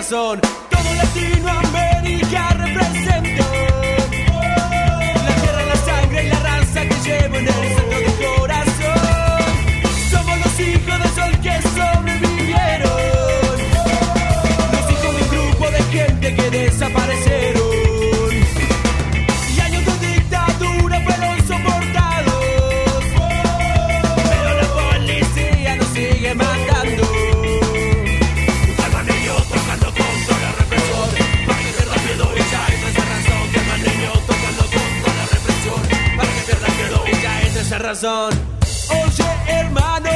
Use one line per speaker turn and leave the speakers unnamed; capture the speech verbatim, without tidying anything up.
razón. Todo Latinoamérica represento la tierra, la sangre y la raza que llevo en el centro del corazón. Somos los hijos del sol que sobrevivieron, los hijos de un grupo de gente que desaparecieron. Y años de dictadura fueron soportados, pero la policía nos sigue matando. Razón. Oye, hermano,